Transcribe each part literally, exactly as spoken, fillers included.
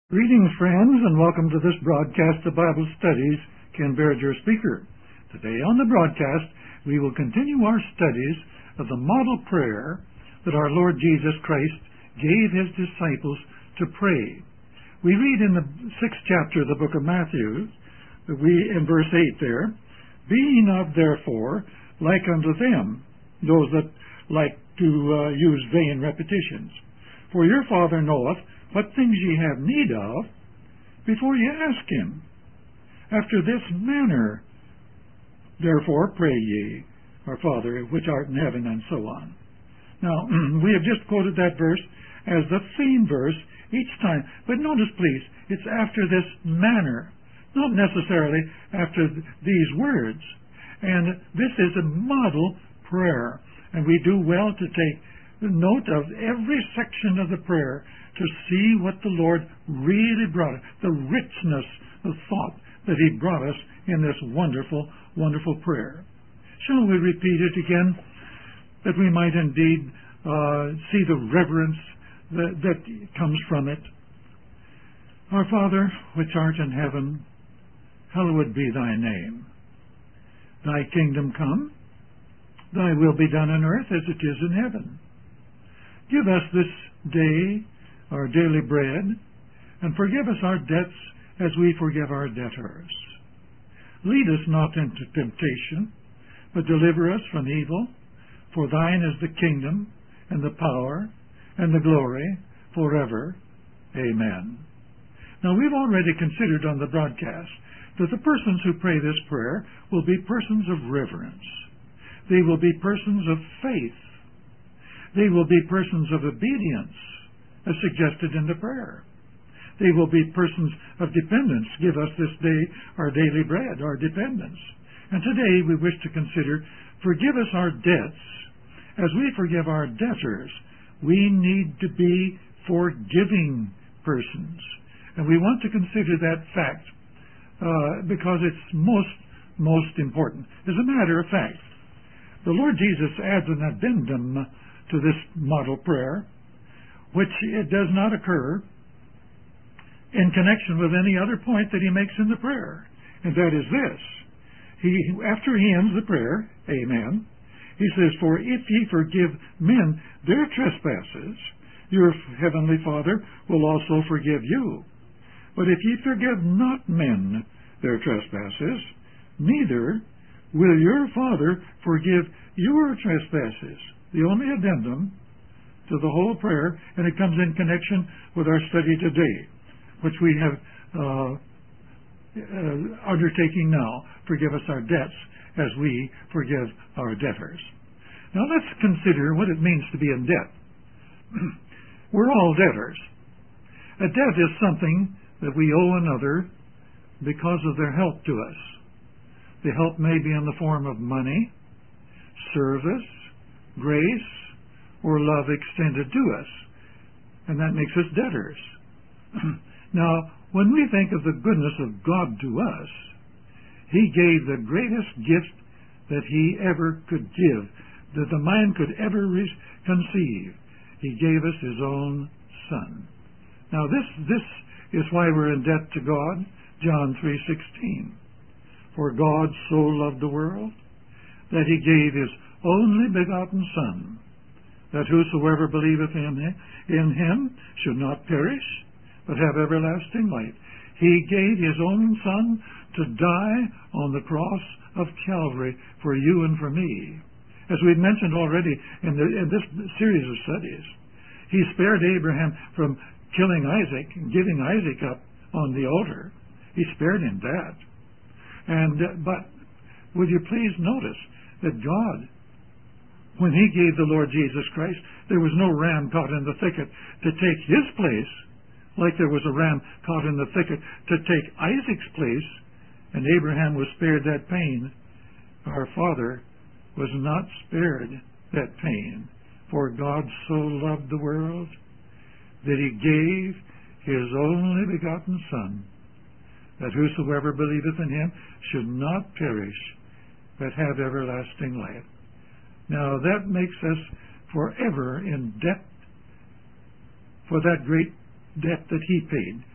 Greetings, friends, and welcome to this broadcast of Bible Studies. Ken Baird, your speaker. Today on the broadcast, we will continue our studies of the model prayer that our Lord Jesus Christ gave his disciples to pray. We read in the sixth chapter of the book of Matthew, that we in verse eight there, "Be ye not therefore like unto them, those that like to uh, use vain repetitions. For your Father knoweth what things ye have need of before ye ask him. After this manner, therefore, pray ye, our Father which art in heaven," and so on. Now, we have just quoted that verse as the theme verse each time. But notice, please, it's after this manner, not necessarily after th- these words. And this is a model prayer. And we do well to take note of every section of the prayer to see what the Lord really brought us, the richness of thought that he brought us in this wonderful, wonderful prayer. Shall we repeat it again, that we might indeed uh, see the reverence that, that comes from it? Our Father, which art in heaven, hallowed be thy name. Thy kingdom come, thy will be done on earth as it is in heaven. Give us this day our daily bread, and forgive us our debts as we forgive our debtors. Lead us not into temptation, but deliver us from evil. For thine is the kingdom, and the power, and the glory, forever. Amen. Now, we've already considered on the broadcast that the persons who pray this prayer will be persons of reverence. They will be persons of faith. They will be persons of obedience, as suggested in the prayer. They will be persons of dependence. Give us this day our daily bread, our dependence. And today we wish to consider, forgive us our debts as we forgive our debtors. We need to be forgiving persons. And we want to consider that fact uh, because it's most, most important. As a matter of fact, the Lord Jesus adds an addendum to this model prayer, which it does not occur in connection with any other point that he makes in the prayer. And that is this. He, after he ends the prayer, amen, he says, "For if ye forgive men their trespasses, your heavenly Father will also forgive you. But if ye forgive not men their trespasses, neither will your Father forgive your trespasses." The only addendum to the whole prayer, and it comes in connection with our study today, which we have uh, uh, undertaking now. Forgive us our debts as we forgive our debtors. Now let's consider what it means to be in debt. We're all debtors. A debt is something that we owe another because of their help to us. The help may be in the form of money, service, grace, or love extended to us. And that makes us debtors. Now, when we think of the goodness of God to us, he gave the greatest gift that he ever could give, that the mind could ever re- conceive. He gave us his own Son. Now, this, this is why we're in debt to God. John three sixteen. "For God so loved the world that he gave his only begotten Son, that whosoever believeth in him, in him should not perish, but have everlasting life." He gave his own Son to die on the cross of Calvary for you and for me. As we've mentioned already in, the, in this series of studies, he spared Abraham from killing Isaac and giving Isaac up on the altar. He spared him that. And uh, but would you please notice that God, when he gave the Lord Jesus Christ, there was no ram caught in the thicket to take his place, like there was a ram caught in the thicket to take Isaac's place, and Abraham was spared that pain. Our Father was not spared that pain. "For God so loved the world that he gave his only begotten Son, that whosoever believeth in him should not perish, but have everlasting life." Now that makes us forever in debt for that great debt that he paid.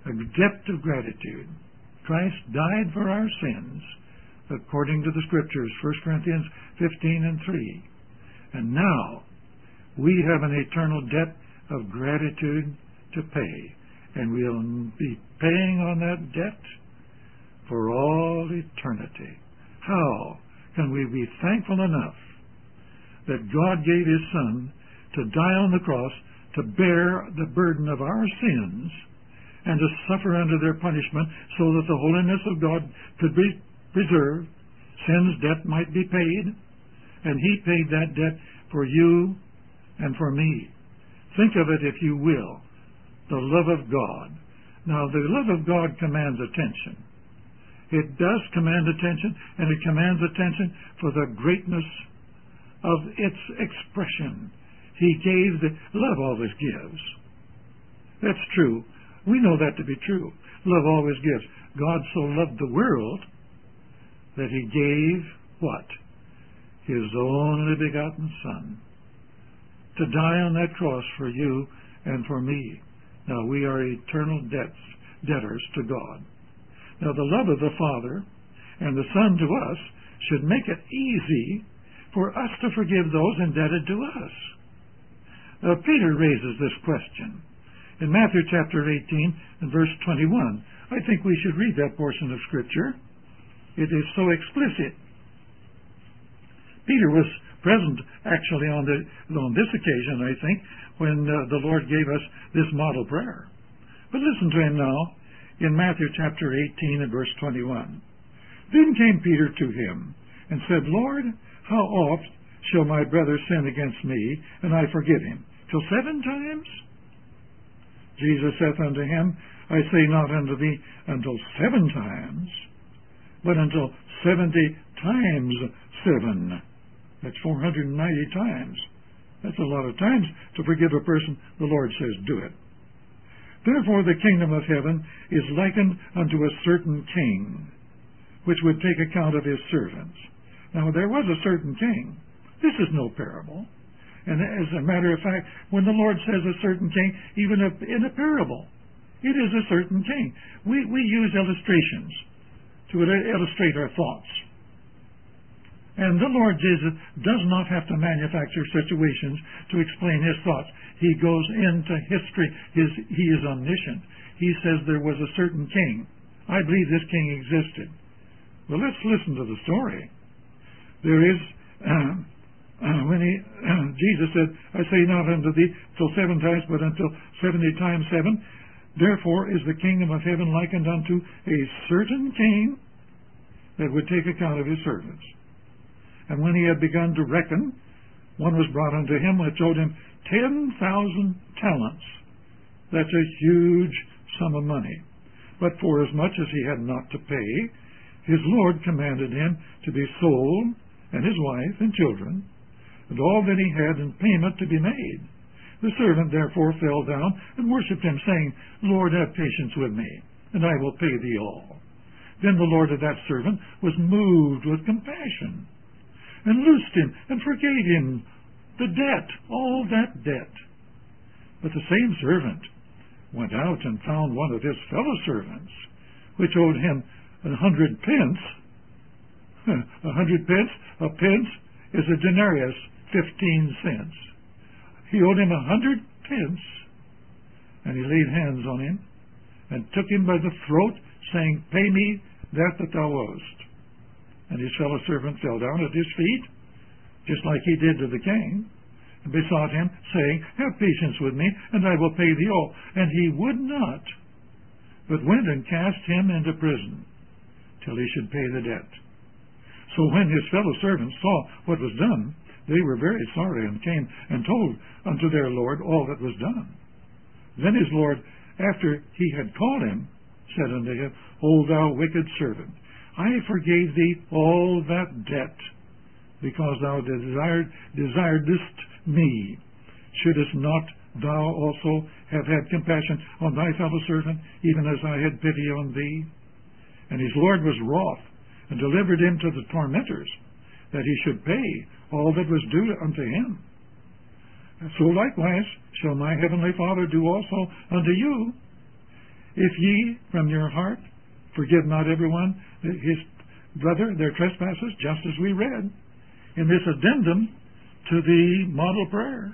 a debt of gratitude. Christ died for our sins, according to the Scriptures, First Corinthians fifteen and three. And now we have an eternal debt of gratitude to pay, and we'll be paying on that debt for all eternity. How can we be thankful enough that God gave His Son to die on the cross to bear the burden of our sins and to suffer under their punishment so that the holiness of God could be preserved, sin's debt might be paid, and He paid that debt for you and for me. Think of it, if you will, the love of God. Now, the love of God commands attention. It does command attention, and it commands attention for the greatness of its expression. He gave the love always gives. That's true. We know that to be true. Love always gives. God so loved the world that He gave what? His only begotten Son to die on that cross for you and for me. Now, we are eternal debts, debtors to God. Now, the love of the Father and the Son to us should make it easy for us to forgive those indebted to us. Now, Peter raises this question in Matthew chapter eighteen and verse twenty-one. I think we should read that portion of Scripture. It is so explicit. Peter was present, actually, on, the, on this occasion, I think, when uh, the Lord gave us this model prayer. But listen to him now in Matthew chapter eighteen and verse twenty-one. Then came Peter to him and said, Lord, how oft shall my brother sin against me, and I forgive him? Till seven times? Jesus saith unto him, I say not unto thee until seven times, but until seventy times seven. That's four hundred ninety times. That's a lot of times to forgive a person. The Lord says, do it. Therefore the kingdom of heaven is likened unto a certain king, which would take account of his servants. Now there was a certain king. This is no parable. And as a matter of fact, when the Lord says a certain king, even in a parable, it is a certain king. We, we use illustrations to illustrate our thoughts. And the Lord Jesus does not have to manufacture situations to explain His thoughts. He goes into history. His, he is omniscient. He says there was a certain king. I believe this king existed. Well, let's listen to the story. There is... Uh, Uh, when he, uh, Jesus said, I say not unto thee till seven times, but until seventy times seven. Therefore is the kingdom of heaven likened unto a certain king that would take account of his servants. And when he had begun to reckon, one was brought unto him which owed him ten thousand talents. That's a huge sum of money. But forasmuch as he had not to pay, his Lord commanded him to be sold, and his wife and children, and all that he had in payment to be made. The servant therefore fell down and worshipped him, saying, Lord, have patience with me, and I will pay thee all. Then the Lord of that servant was moved with compassion, and loosed him, and forgave him the debt, all that debt. But the same servant went out and found one of his fellow servants, which owed him a hundred pence. A hundred pence, a pence is a denarius, fifteen cents. He owed him a hundred pence, and he laid hands on him, and took him by the throat, saying, Pay me that that thou owest. And his fellow servant fell down at his feet, just like he did to the king, and besought him, saying, Have patience with me, and I will pay thee all. And he would not, but went and cast him into prison, till he should pay the debt. So when his fellow servants saw what was done, they were very sorry, and came and told unto their Lord all that was done. Then his Lord, after he had called him, said unto him, O thou wicked servant, I forgave thee all that debt, because thou desired, desiredest me. Shouldest not thou also have had compassion on thy fellow servant, even as I had pity on thee? And his Lord was wroth, and delivered him to the tormentors, that he should pay all that was due unto him. And so likewise shall my heavenly Father do also unto you, If ye from your heart forgive not everyone his brother their trespasses, just as we read in this addendum to the model prayer.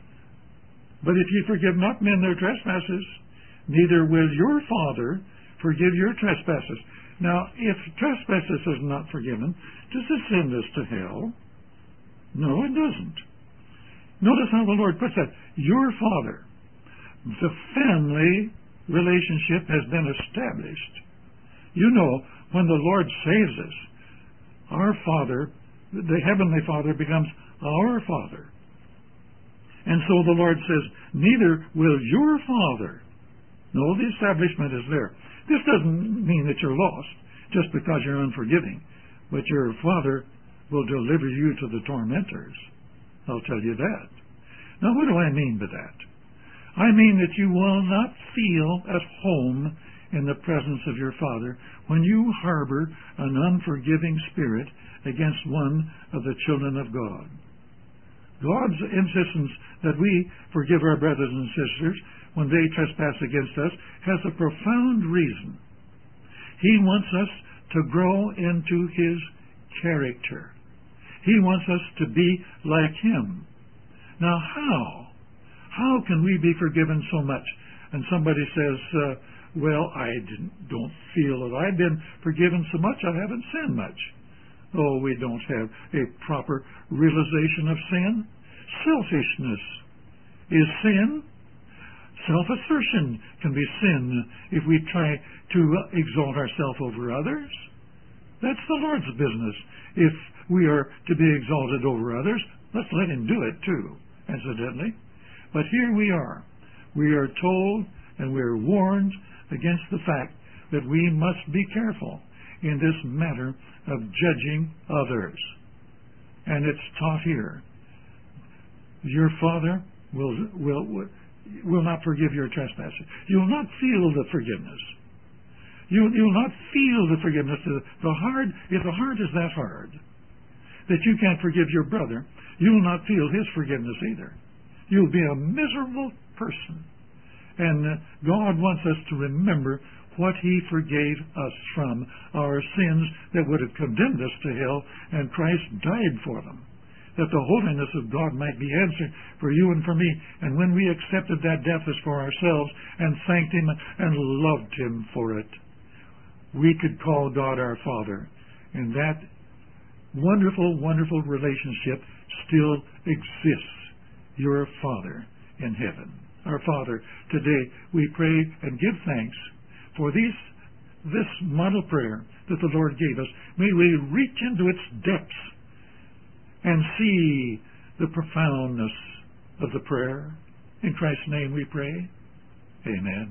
But if ye forgive not men their trespasses, neither will your Father forgive your trespasses. Now, if trespasses is not forgiven, does this send us to hell? No, it doesn't. Notice how the Lord puts that. Your Father. The family relationship has been established. You know, when the Lord saves us, our Father, the Heavenly Father, becomes our Father. And so the Lord says, neither will your Father. No, the establishment is there. This doesn't mean that you're lost just because you're unforgiving, but your Father will deliver you to the tormentors. I'll tell you that. Now, what do I mean by that? I mean that you will not feel at home in the presence of your Father when you harbor an unforgiving spirit against one of the children of God. God's insistence that we forgive our brothers and sisters when they trespass against us has a profound reason. He wants us to grow into His character. He wants us to be like Him. Now, how? How can we be forgiven so much? And somebody says, uh, well, I didn't, don't feel that I've been forgiven so much, I haven't sinned much. Oh, we don't have a proper realization of sin. Selfishness is sin. Self-assertion can be sin if we try to exalt ourselves over others. That's the Lord's business. If we are to be exalted over others, let's let Him do it too, incidentally. But here we are. We are told and we are warned against the fact that we must be careful in this matter of judging others. And it's taught here. Your Father will will will not forgive your trespasses. You will not feel the forgiveness. You you will not feel the forgiveness. The, the hard if the heart is that hard that you can't forgive your brother, you will not feel his forgiveness either. You'll be a miserable person. And uh, God wants us to remember what He forgave us from, our sins that would have condemned us to hell, and Christ died for them, that the holiness of God might be answered for you and for me. And when we accepted that death as for ourselves and thanked Him and loved Him for it, we could call God our Father. And that wonderful, wonderful relationship still exists. Your Father in heaven. Our Father, today we pray and give thanks for these, this model prayer that the Lord gave us. May we reach into its depths and see the profoundness of the prayer. In Christ's name we pray. Amen.